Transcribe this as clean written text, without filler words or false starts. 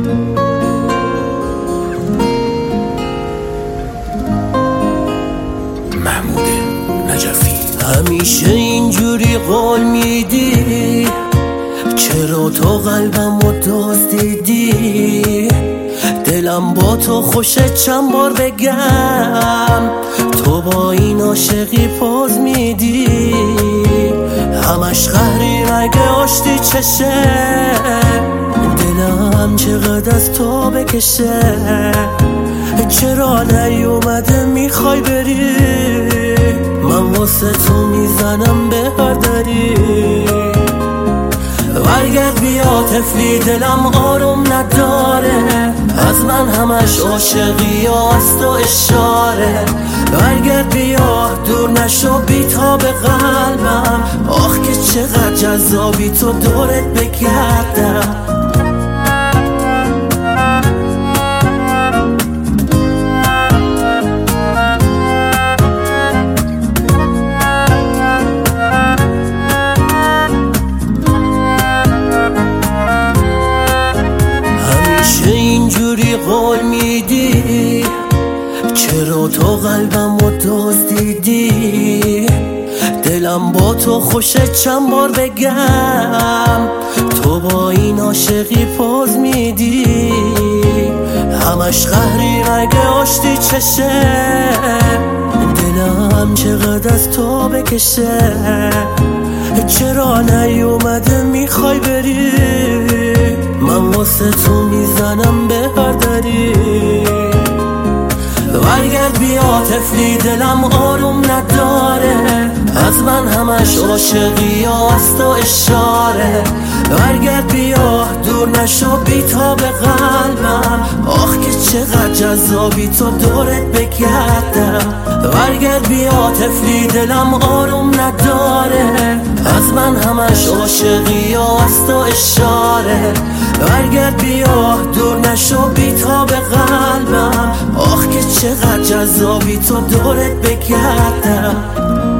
محمود نجفی. همیشه اینجوری قول میدی، چرا تو قلبمو دزدیدی؟ دلم با تو خوشه چند بار بگم، تو با این عاشقی پوز میدی. همش قهری مگه آشتی چشه، دلم چقدر از تو بکشه. چرا نیومده میخوای بری، من واسه تو میزنم به هر دری. برگرد بیا طفلی، دلم آروم نداره، از من همش عاشقی یا از تو اشاره. برگرد بیا دور نشو بی‌تاب قلبم، آخ که چقدر جذابی تو دورت بگردم. اینجوری قول میدی، چرا تو قلبمو دزدیدی؟ دلم با تو خوشه چند بار بگم، تو با این عاشقی پوز میدی. همش قهری مگه آشتی چشه، دلم چقدر از تو بکشه. چرا نیومده میخوای بری، من واسه تو میزنم به هر دری. برگرد بیا طفلی، دلم آروم نداره، از من همش عاشقی یا از تو اشاره. برگرد بیا دور نشو بی‌تاب قلبم، آخ که چقدر جذابی تو دورت بگردم. برگرد بیا طفلی، دلم آروم نداره، از من همش عاشقی یا از تو اشاره. برگرد بیا دور نشو بی‌تاب قلبم، آخ که چقدر جذابی تو دورت بگردم.